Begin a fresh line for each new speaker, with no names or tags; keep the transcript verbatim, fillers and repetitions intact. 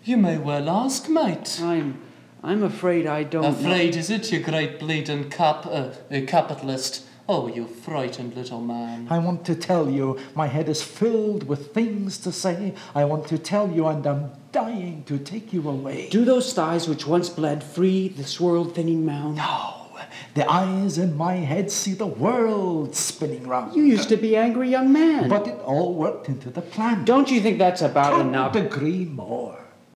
You may well ask, mate.
I'm... I'm afraid I don't
Afraid,
know.
is it, you great bleeding cap... Uh, uh, capitalist? Oh, you frightened little man.
I want to tell you, my head is filled with things to say. I want to tell you, and I'm dying to take you away.
Do those thighs which once bled free this world-thinning mound?
No. The eyes in my head see the world spinning round.
You used to be angry young man.
But it all worked into the plan.
Don't you think that's about
Can't
enough?
agree more.